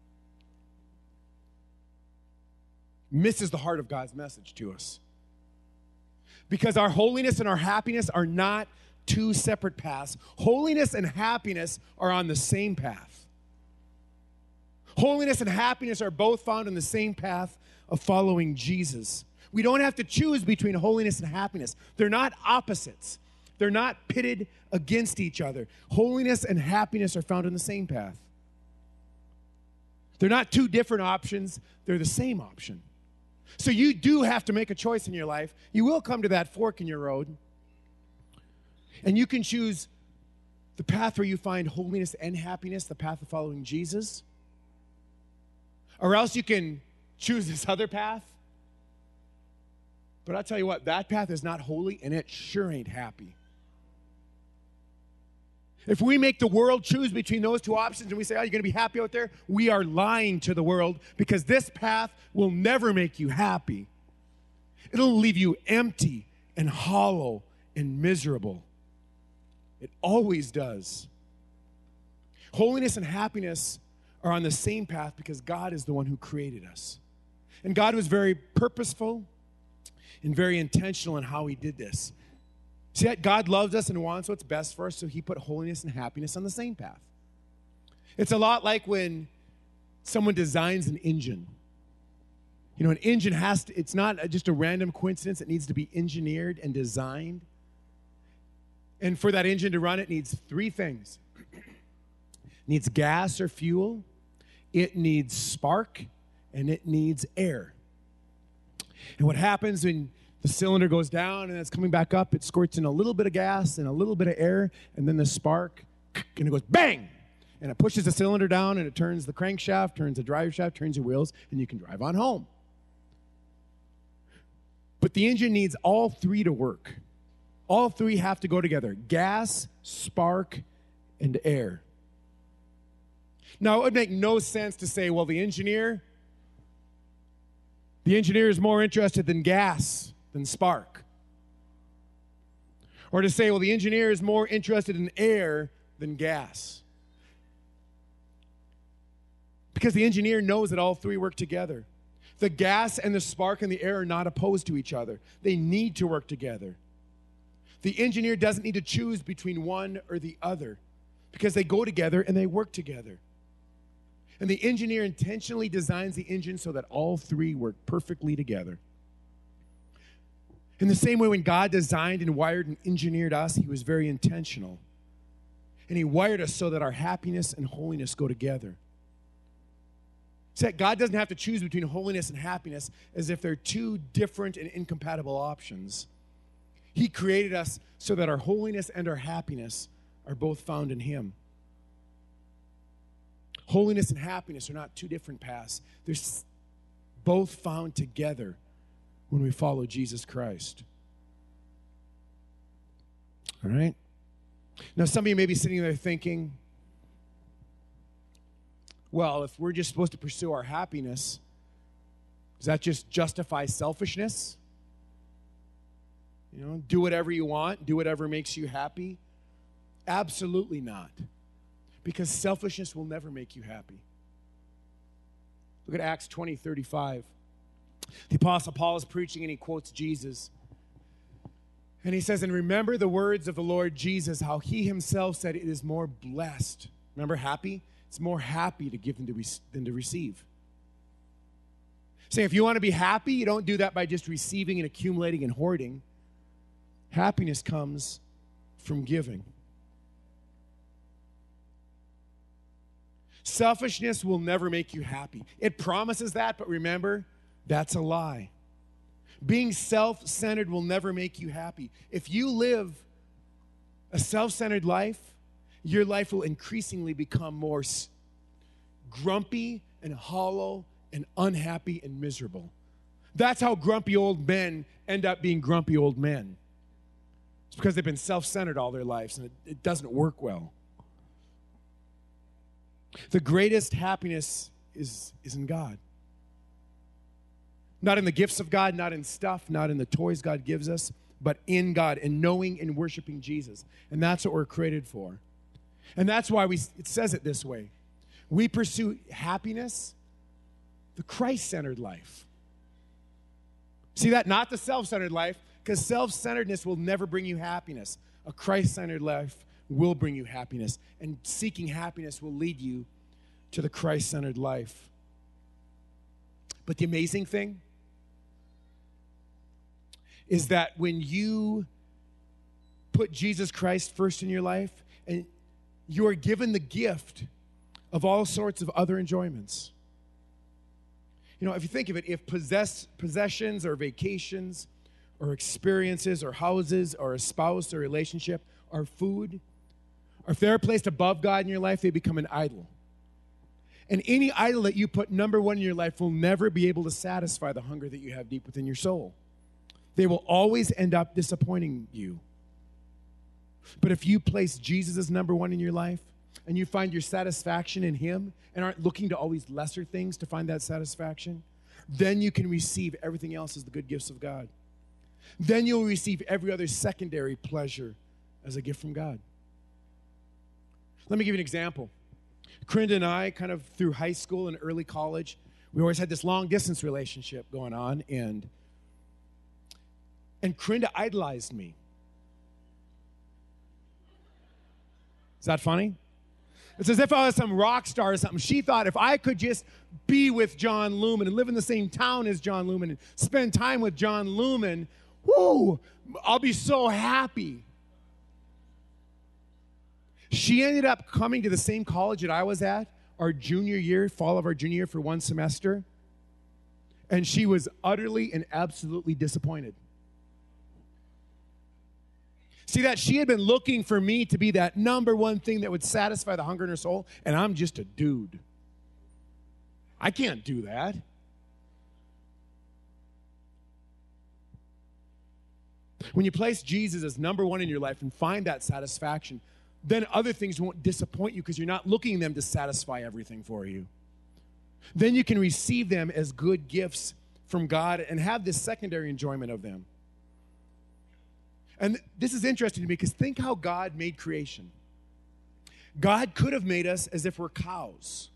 Misses the heart of God's message to us. Because our holiness and our happiness are not two separate paths. Holiness and happiness are on the same path. Holiness and happiness are both found on the same path of following Jesus. We don't have to choose between holiness and happiness. They're not opposites. They're not pitted against each other. Holiness and happiness are found on the same path. They're not two different options. They're the same option. So you do have to make a choice in your life. You will come to that fork in your road. And you can choose the path where you find holiness and happiness, the path of following Jesus. Or else you can choose this other path. But I'll tell you what, that path is not holy, and it sure ain't happy. If we make the world choose between those two options and we say, you're going to be happy out there, we are lying to the world, because this path will never make you happy. It'll leave you empty and hollow and miserable. It always does. Holiness and happiness are on the same path because God is the one who created us. And God was very purposeful and very intentional in how he did this. See, that God loves us and wants what's best for us, so he put holiness and happiness on the same path. It's a lot like when someone designs an engine. An engine it's not just a random coincidence. It needs to be engineered and designed. And for that engine to run, it needs three things. It needs gas or fuel, it needs spark, and it needs air. And what happens when The cylinder goes down, and it's coming back up. It squirts in a little bit of gas and a little bit of air, and then the spark, and it goes bang! And it pushes the cylinder down, and it turns the crankshaft, turns the drive shaft, turns your wheels, and you can drive on home. But the engine needs all three to work. All three have to go together: gas, spark, and air. Now, it would make no sense to say, well, the engineer is more interested in gas than spark. Or to say, well, the engineer is more interested in air than gas. Because the engineer knows that all three work together. The gas and the spark and the air are not opposed to each other. They need to work together. The engineer doesn't need to choose between one or the other because they go together and they work together. And the engineer intentionally designs the engine so that all three work perfectly together. In the same way, when God designed and wired and engineered us, he was very intentional. And he wired us so that our happiness and holiness go together. So that God doesn't have to choose between holiness and happiness as if they're two different and incompatible options. He created us so that our holiness and our happiness are both found in him. Holiness and happiness are not two different paths. They're both found together when we follow Jesus Christ. All right? Now, some of you may be sitting there thinking, well, if we're just supposed to pursue our happiness, does that just justify selfishness? You know, do whatever you want, do whatever makes you happy? Absolutely not. Because selfishness will never make you happy. Look at Acts 20:35. The Apostle Paul is preaching and he quotes Jesus. And he says, and remember the words of the Lord Jesus, how he himself said it is more blessed. Remember happy? It's more happy to give than to receive. Saying if you want to be happy, you don't do that by just receiving and accumulating and hoarding. Happiness comes from giving. Selfishness will never make you happy. It promises that, but remember, that's a lie. Being self-centered will never make you happy. If you live a self-centered life, your life will increasingly become more grumpy and hollow and unhappy and miserable. That's how grumpy old men end up being grumpy old men. It's because they've been self-centered all their lives, and it doesn't work well. The greatest happiness is in God. Not in the gifts of God, not in stuff, not in the toys God gives us, but in God, in knowing and worshiping Jesus. And that's what we're created for. And that's why it says it this way. We pursue happiness, the Christ-centered life. See that? Not the self-centered life, because self-centeredness will never bring you happiness. A Christ-centered life will bring you happiness, and seeking happiness will lead you to the Christ-centered life. But the amazing thing is that when you put Jesus Christ first in your life, and you are given the gift of all sorts of other enjoyments. You know, if you think of it, if possessions or vacations or experiences or houses or a spouse or relationship or food, or if they're placed above God in your life, they become an idol. And any idol that you put number one in your life will never be able to satisfy the hunger that you have deep within your soul. They will always end up disappointing you. But if you place Jesus as number one in your life, and you find your satisfaction in him, and aren't looking to all these lesser things to find that satisfaction, then you can receive everything else as the good gifts of God. Then you'll receive every other secondary pleasure as a gift from God. Let me give you an example. Corinda and I, kind of through high school and early college, we always had this long-distance relationship going on, and Corinda idolized me. Is that funny? It's as if I was some rock star or something. She thought if I could just be with John Lumen and live in the same town as John Lumen and spend time with John Lumen, whoo, I'll be so happy. She ended up coming to the same college that I was at our junior year, fall of our junior year for one semester, and she was utterly and absolutely disappointed. See that? She had been looking for me to be that number one thing that would satisfy the hunger in her soul, and I'm just a dude. I can't do that. When you place Jesus as number one in your life and find that satisfaction, then other things won't disappoint you because you're not looking them to satisfy everything for you. Then you can receive them as good gifts from God and have this secondary enjoyment of them. And this is interesting to me because think how God made creation. God could have made us as if we're cows.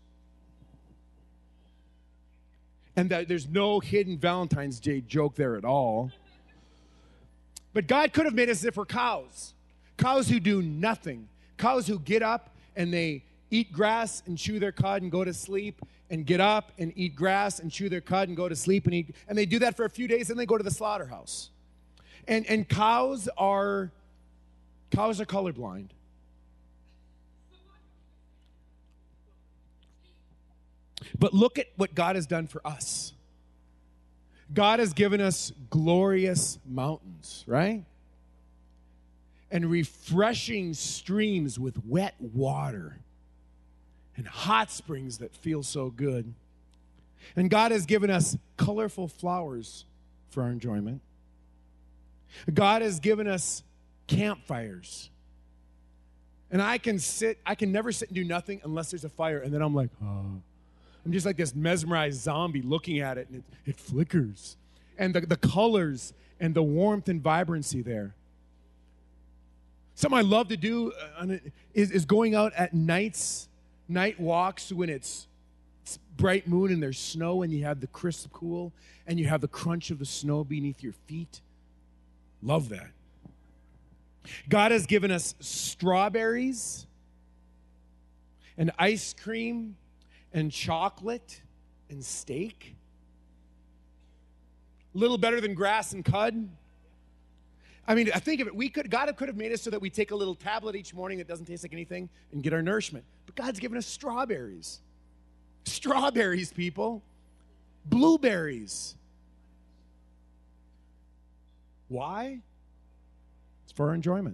And that there's no hidden Valentine's Day joke there at all. But God could have made us as if we're cows. Cows who do nothing. Cows who get up and they eat grass and chew their cud and go to sleep, and get up and eat grass and chew their cud and go to sleep and eat. And they do that for a few days and they go to the slaughterhouse. And cows are colorblind. But look at what God has done for us. God has given us glorious mountains, right? And refreshing streams with wet water and hot springs that feel so good. And God has given us colorful flowers for our enjoyment. God has given us campfires. And I can never sit and do nothing unless there's a fire. And then I'm like, oh. I'm just like this mesmerized zombie looking at it, and it flickers. And the colors and the warmth and vibrancy there. Something I love to do is going out at night walks when it's bright moon and there's snow and you have the crisp cool and you have the crunch of the snow beneath your feet. Love that. God has given us strawberries and ice cream and chocolate and steak. A little better than grass and cud. I mean, I think of it, God could have made us so that we take a little tablet each morning that doesn't taste like anything and get our nourishment. But God's given us strawberries. Strawberries, people. Blueberries. Why? It's for our enjoyment.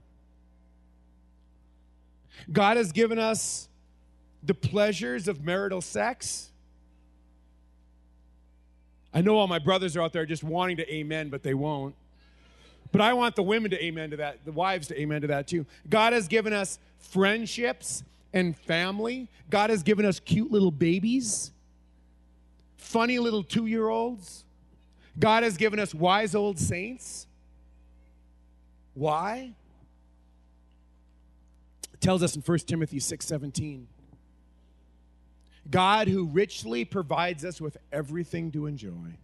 God has given us the pleasures of marital sex. I know all my brothers are out there just wanting to amen, but they won't. But I want the women to amen to that, the wives to amen to that too. God has given us friendships and family. God has given us cute little babies, funny little 2-year-olds. God has given us wise old saints. Why? It tells us in 1 Timothy 6:17. God who richly provides us with everything to enjoy.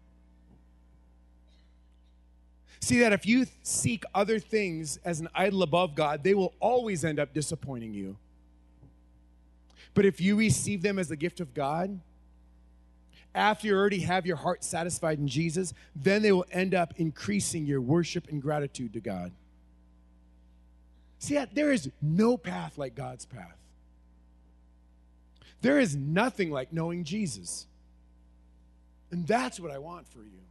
See that if you seek other things as an idol above God, they will always end up disappointing you. But if you receive them as the gift of God, after you already have your heart satisfied in Jesus, then they will end up increasing your worship and gratitude to God. See that there is no path like God's path. There is nothing like knowing Jesus. And that's what I want for you.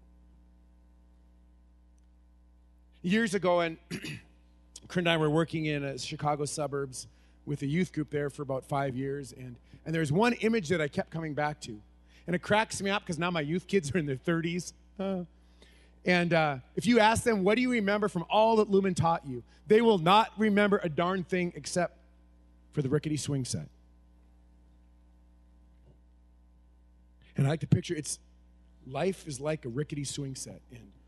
Years ago, and Kurt and I were working in a Chicago suburbs with a youth group there for about 5 years, and there's one image that I kept coming back to. And it cracks me up because now my youth kids are in their 30s. And if you ask them, what do you remember from all that Lumen taught you? They will not remember a darn thing except for the rickety swing set. And I like to picture life is like a rickety swing set.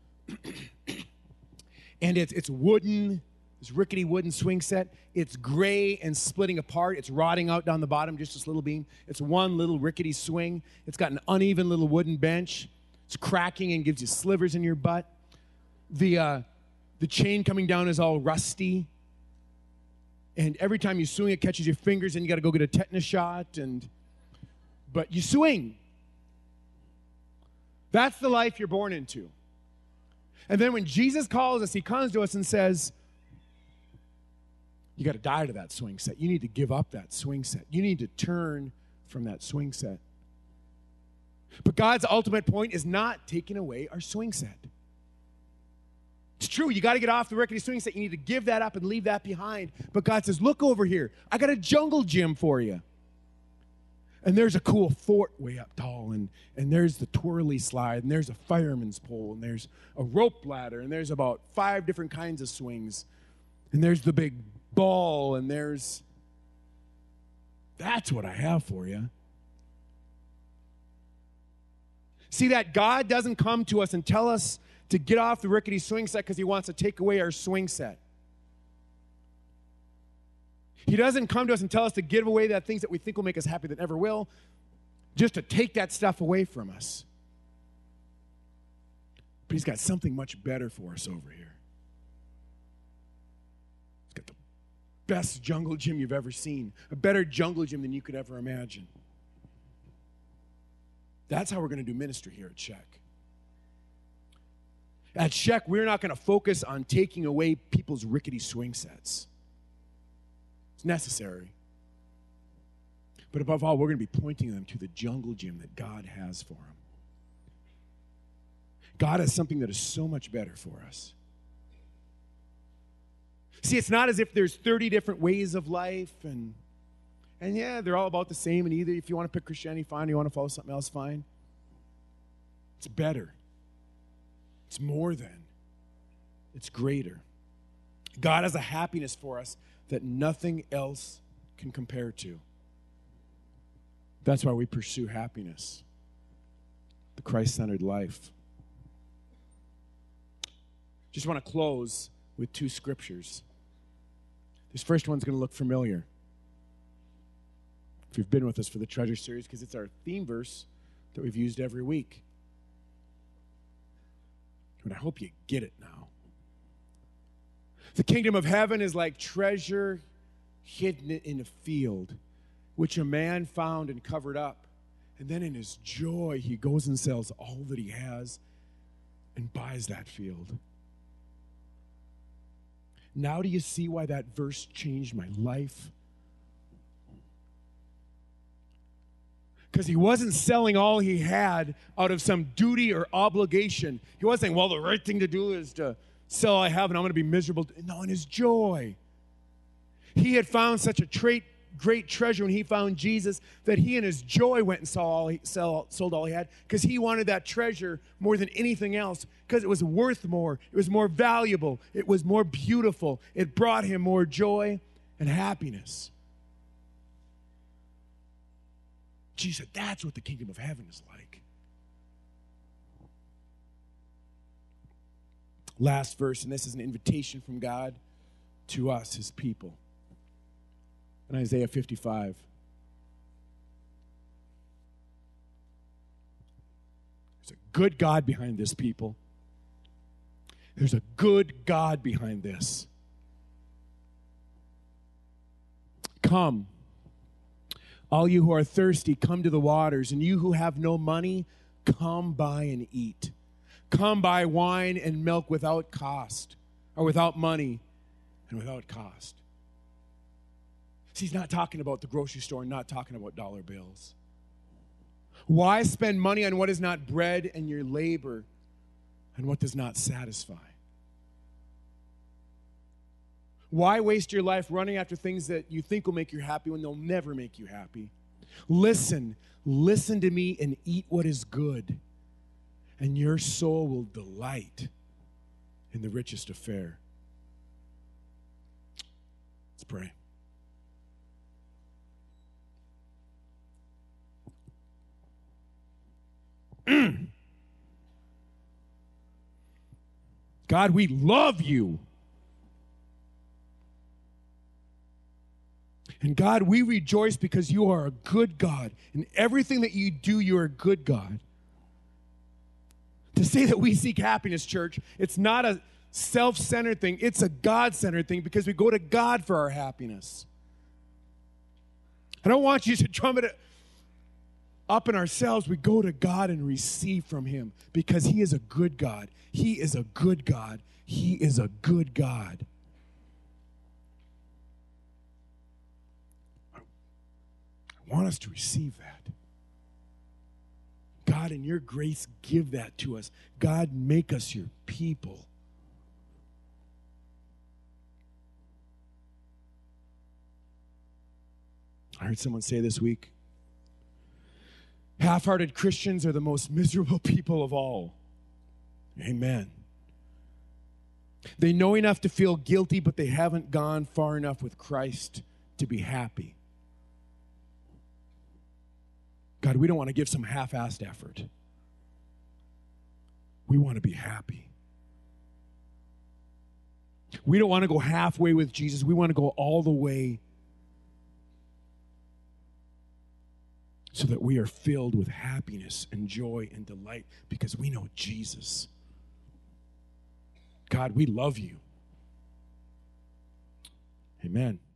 And it's wooden, this rickety wooden swing set. It's gray and splitting apart. It's rotting out down the bottom, just this little beam. It's one little rickety swing. It's got an uneven little wooden bench. It's cracking and gives you slivers in your butt. The chain coming down is all rusty. And every time you swing, it catches your fingers, and you got to go get a tetanus shot. But you swing. That's the life you're born into. And then when Jesus calls us, he comes to us and says, you got to die to that swing set. You need to give up that swing set. You need to turn from that swing set. But God's ultimate point is not taking away our swing set. It's true, you got to get off the rickety swing set. You need to give that up and leave that behind. But God says, look over here. I got a jungle gym for you. And there's a cool fort way up tall, and there's the twirly slide, and there's a fireman's pole, and there's a rope ladder, and there's about 5 different kinds of swings. And there's the big ball, and that's what I have for you. See that God doesn't come to us and tell us to get off the rickety swing set because he wants to take away our swing set. He doesn't come to us and tell us to give away the things that we think will make us happy that never will, just to take that stuff away from us. But he's got something much better for us over here. He's got the best jungle gym you've ever seen, a better jungle gym than you could ever imagine. That's how we're going to do ministry here at Check. At Check, we're not going to focus on taking away people's rickety swing sets. It's necessary. But above all, we're going to be pointing them to the jungle gym that God has for them. God has something that is so much better for us. See, it's not as if there's 30 different ways of life, and yeah, they're all about the same, and either if you want to pick Christianity, fine, you want to follow something else, fine. It's better. It's more than. It's greater. God has a happiness for us that nothing else can compare to. That's why we pursue happiness, the Christ-centered life. Just want to close with 2 scriptures. This first one's going to look familiar if you've been with us for the Treasure series, because it's our theme verse that we've used every week. And I hope you get it now. The kingdom of heaven is like treasure hidden in a field, which a man found and covered up. And then in his joy, he goes and sells all that he has and buys that field. Now do you see why that verse changed my life? Because he wasn't selling all he had out of some duty or obligation. He wasn't saying, well, the right thing to do is to sell all I have and I'm going to be miserable. No, in his joy. He had found such a great treasure when he found Jesus that he in his joy went and sold all he had, because he wanted that treasure more than anything else, because it was worth more. It was more valuable. It was more beautiful. It brought him more joy and happiness. Jesus said, that's what the kingdom of heaven is like. Last verse, and this is an invitation from God to us, his people. In Isaiah 55. There's a good God behind this, people. There's a good God behind this. Come, all you who are thirsty, come to the waters, and you who have no money, come buy and eat. Come buy wine and milk without cost, or without money and without cost. See, he's not talking about the grocery store, not talking about dollar bills. Why spend money on what is not bread and your labor and what does not satisfy? Why waste your life running after things that you think will make you happy when they'll never make you happy? Listen to me and eat what is good, and your soul will delight in the richest of fare. Let's pray. God, we love you. And God, we rejoice because you are a good God. In everything that you do, you are a good God. To say that we seek happiness, church, it's not a self-centered thing. It's a God-centered thing, because we go to God for our happiness. I don't want you to drum it up in ourselves. We go to God and receive from him, because he is a good God. He is a good God. He is a good God. I want us to receive that. God, in your grace, give that to us. God, make us your people. I heard someone say this week, half-hearted Christians are the most miserable people of all. Amen. They know enough to feel guilty, but they haven't gone far enough with Christ to be happy. God, we don't want to give some half-assed effort. We want to be happy. We don't want to go halfway with Jesus. We want to go all the way so that we are filled with happiness and joy and delight because we know Jesus. God, we love you. Amen.